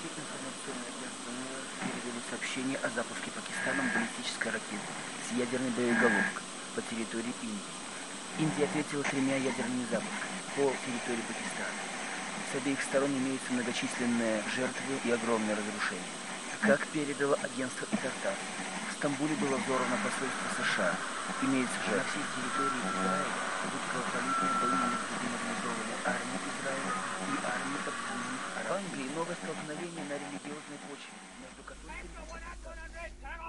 информационное агентство МИР передали сообщение о запуске Пакистаном баллистической ракеты с ядерной боеголовкой по территории Индии. Индия ответила 3 ядерными запусками по территории Пакистана. С обеих сторон имеются многочисленные жертвы и огромные разрушения. Как передало агентство Итартас, в Стамбуле было взорвано посольство США. Имеется же на всей территории Израиля идут кровопролитные бои между демобилизованной армией Израиля и армией Объединенных Арабских. В Англии новое столкновение на религиозной почве между католиками и протестантами.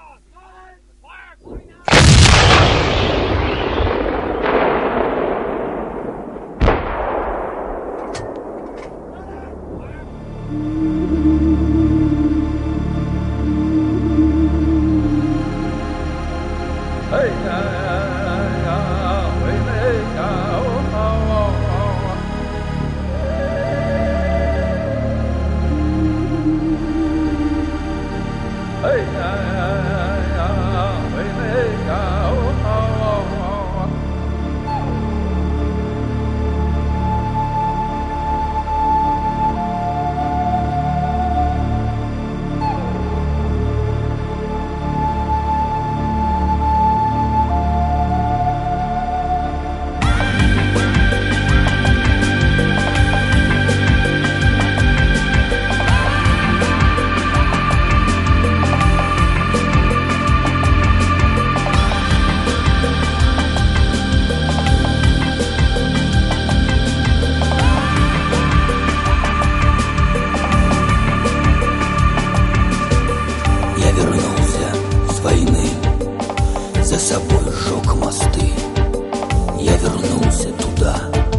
За собой сжег мосты. Я вернулся туда,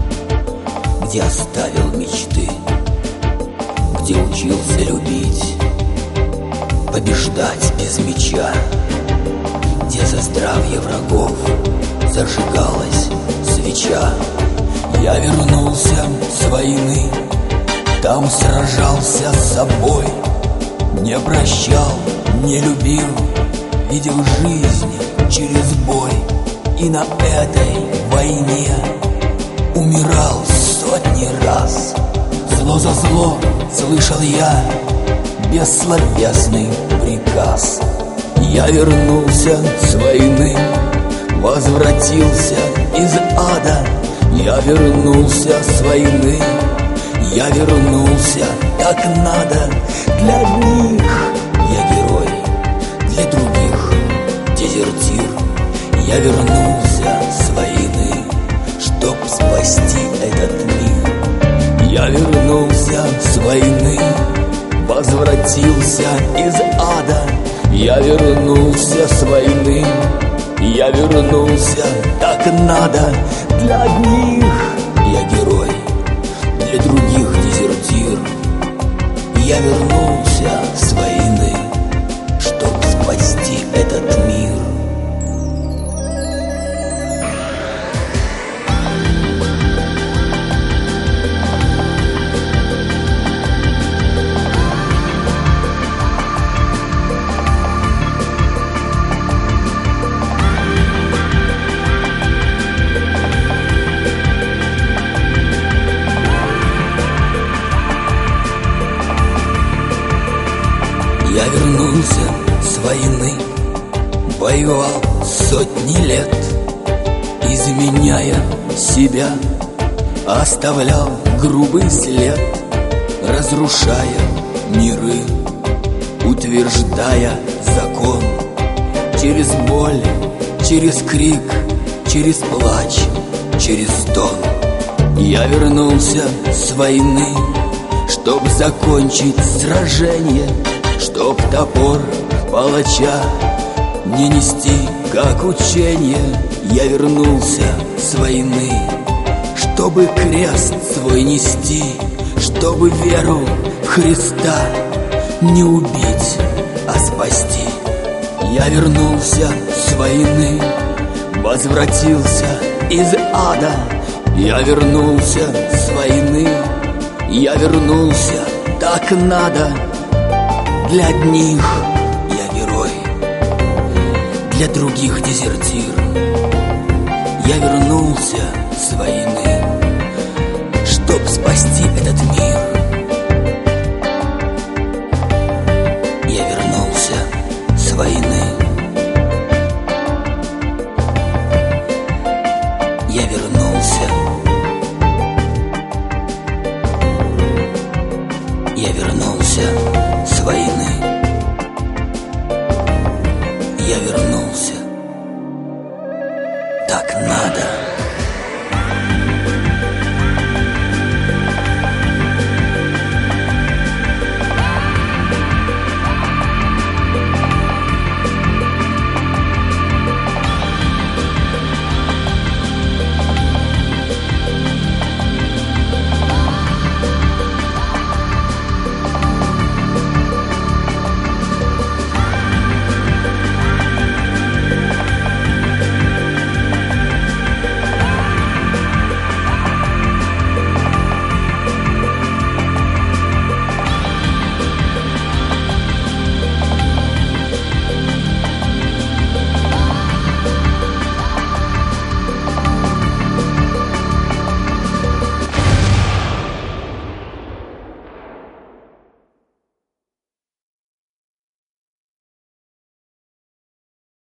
где оставил мечты, где учился любить, побеждать без меча, где за здравие врагов зажигалась свеча. Я вернулся с войны, там сражался с собой, не прощал, не любил, видел жизнь через бой. И на этой войне умирал сотни раз. Зло за зло слышал я бессловесный приказ. Я вернулся с войны, возвратился из ада. Я вернулся с войны, я вернулся как надо. Для них я герой, для других дезертир. Я вернулся с войны, чтоб спасти этот мир. Я вернулся с войны, возвратился из ада. Я вернулся с войны, я вернулся так надо. Для одних я герой, для других дезертир. Я вернулся с войны, чтоб спасти этот мир. Я вернулся с войны, воевал сотни лет, изменяя себя, оставлял грубый след, разрушая миры, утверждая закон. Через боль, через крик, через плач, через стон. Я вернулся с войны, чтоб закончить сражение, чтоб топор палача не нести, как учение. Я вернулся с войны, чтобы крест свой нести, чтобы веру в Христа не убить, а спасти. Я вернулся с войны, возвратился из ада. Я вернулся с войны, я вернулся так надо. Для одних я герой, для других дезертир. Я вернулся с войны, чтоб спасти этот мир.